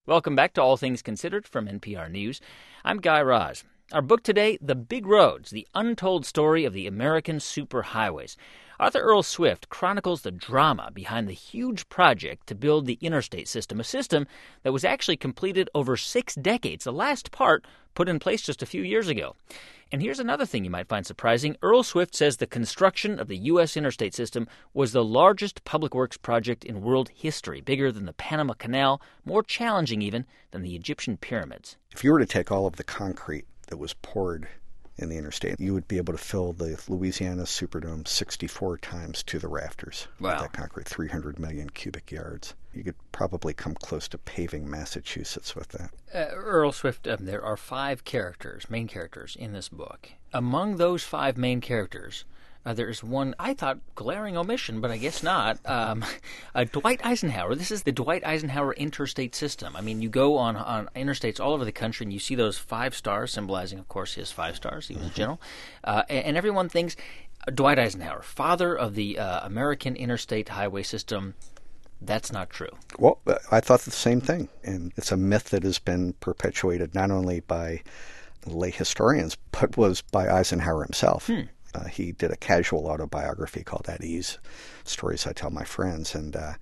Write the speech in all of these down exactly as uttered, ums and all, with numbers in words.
Welcome back to All Things Considered from N P R News. I'm Guy Raz. Our book today, The Big Roads, the untold story of the American superhighways. Arthur Earl Swift chronicles the drama behind the huge project to build the interstate system, a system that was actually completed over six decades, the last part put in place just a few years ago. And here's another thing you might find surprising. Earl Swift says the construction of the U S interstate system was the largest public works project in world history, bigger than the Panama Canal, more challenging even than the Egyptian pyramids. If you were to take all of the concrete that was poured in the interstate, you would be able to fill the Louisiana Superdome sixty-four times to the rafters. Wow. With that concrete, three hundred million cubic yards. You could probably come close to paving Massachusetts with that. Uh, Earl Swift, um, there are five characters, main characters, in this book. Among those five main characters, uh, there's one, I thought, glaring omission, but I guess not. Um, uh, Dwight Eisenhower. This is the Dwight Eisenhower interstate system. I mean, you go on, on interstates all over the country, and you see those five stars, symbolizing, of course, his five stars. He was mm-hmm. a general. Uh, and, and everyone thinks uh, Dwight Eisenhower, father of the uh, American interstate highway system. That's not true. Well, I thought the same thing. And it's a myth that has been perpetuated not only by lay historians, but was by Eisenhower himself. Hmm. Uh, he did a casual autobiography called At Ease, Stories I Tell My Friends. And uh,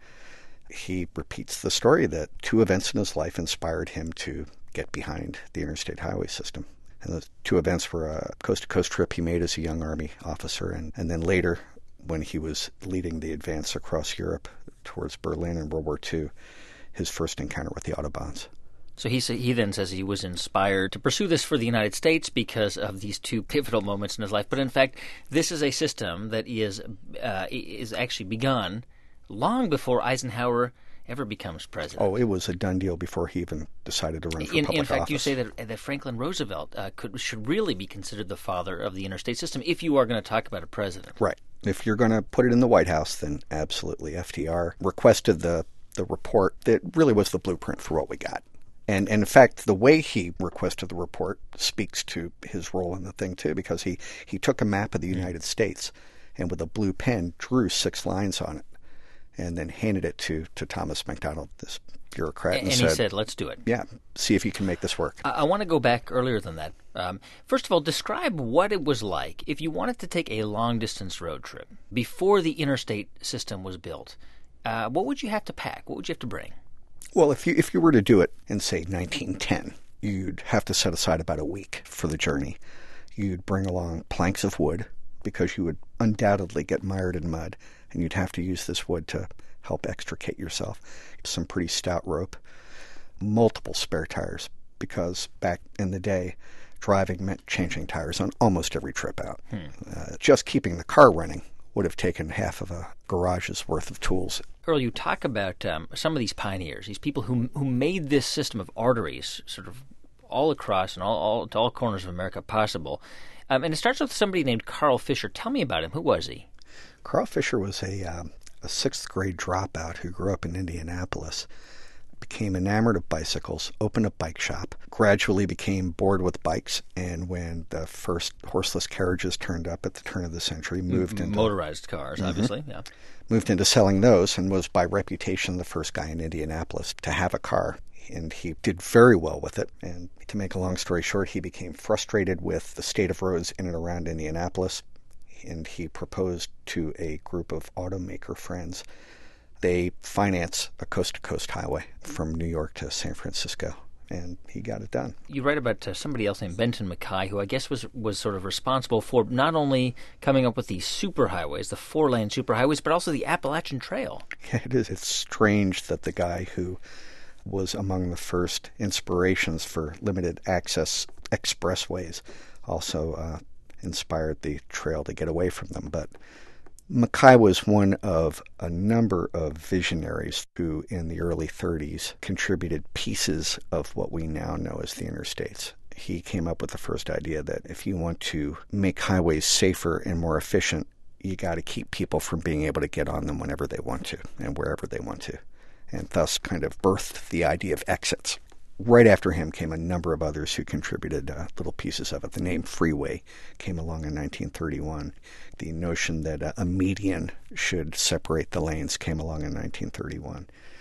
he repeats the story that two events in his life inspired him to get behind the interstate highway system. And those two events were a coast-to-coast trip he made as a young Army officer, and, and then later, when he was leading the advance across Europe towards Berlin in World War Two, his first encounter with the Autobahns. So he he then says he was inspired to pursue this for the United States because of these two pivotal moments in his life. But in fact, this is a system that is uh, is actually begun long before Eisenhower ever becomes president. Oh, it was a done deal before he even decided to run for in, public in fact, office. You say that, that Franklin Roosevelt uh, could should really be considered the father of the interstate system if you are going to talk about a president. Right. If you're going to put it in the White House, then absolutely. F D R requested the, the report that really was the blueprint for what we got. And, and in fact, the way he requested the report speaks to his role in the thing, too, because he, he took a map of the United States and with a blue pen drew six lines on it and then handed it to, to Thomas McDonald, this bureaucrat. And, and, and said, he said, let's do it. Yeah, see if you can make this work. I, I want to go back earlier than that. Um, first of all, describe what it was like if you wanted to take a long-distance road trip before the interstate system was built. Uh, what would you have to pack? What would you have to bring? Well, if you if you were to do it in, say, nineteen ten, you'd have to set aside about a week for the journey. You'd bring along planks of wood because you would undoubtedly get mired in mud, and you'd have to use this wood to help extricate yourself. Some pretty stout rope, multiple spare tires, because back in the day, driving meant changing tires on almost every trip out. Hmm. Uh, just keeping the car running would have taken half of a garage's worth of tools. Earl, you talk about um, some of these pioneers, these people who who made this system of arteries sort of all across and all, all to all corners of America possible. Um, and it starts with somebody named Carl Fisher. Tell me about him. Who was he? Carl Fisher was a, um, a sixth grade dropout who grew up in Indianapolis, became enamored of bicycles, opened a bike shop, gradually became bored with bikes, and when the first horseless carriages turned up at the turn of the century, moved into... Motorized cars, mm-hmm, obviously, yeah. Moved into selling those and was by reputation the first guy in Indianapolis to have a car. And he did very well with it. And to make a long story short, he became frustrated with the state of roads in and around Indianapolis, and he proposed to a group of automaker friends. They finance a coast-to-coast highway from New York to San Francisco, and he got it done. You write about uh, somebody else named Benton Mackay, who I guess was was sort of responsible for not only coming up with these superhighways, the four-lane superhighways, but also the Appalachian Trail. Yeah, it is. It's strange that the guy who was among the first inspirations for limited access expressways also uh, inspired the trail to get away from them. But Mackay was one of a number of visionaries who, in the early thirties, contributed pieces of what we now know as the interstates. He came up with the first idea that if you want to make highways safer and more efficient, you got to keep people from being able to get on them whenever they want to and wherever they want to, and thus kind of birthed the idea of exits. Right after him came a number of others who contributed uh, little pieces of it. The name freeway came along in nineteen thirty-one. The notion that uh, a median should separate the lanes came along in nineteen thirty-one.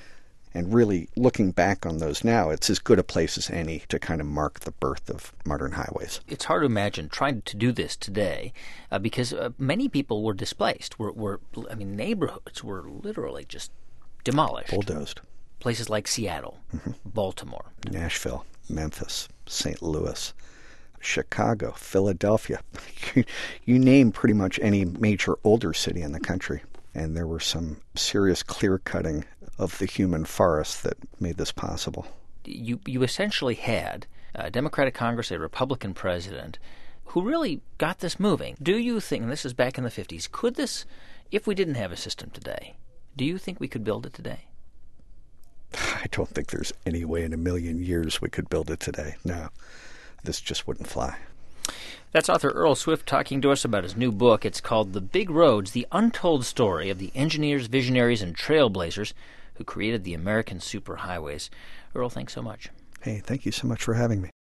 And really, looking back on those now, it's as good a place as any to kind of mark the birth of modern highways. It's hard to imagine trying to do this today uh, because uh, many people were displaced. Were, were, I mean, neighborhoods were literally just demolished. Bulldozed. Places like Seattle, mm-hmm. Baltimore, Nashville, Memphis, Saint Louis, Chicago, Philadelphia. You name pretty much any major older city in the country. And there were some serious clear-cutting of the human forest that made this possible. You you essentially had a Democratic Congress, a Republican president, who really got this moving. Do you think, and this is back in the fifties, could this, if we didn't have a system today, do you think we could build it today? I don't think there's any way in a million years we could build it today. No, this just wouldn't fly. That's author Earl Swift talking to us about his new book. It's called The Big Roads, The Untold Story of the Engineers, Visionaries, and Trailblazers who created the American superhighways. Earl, thanks so much. Hey, thank you so much for having me.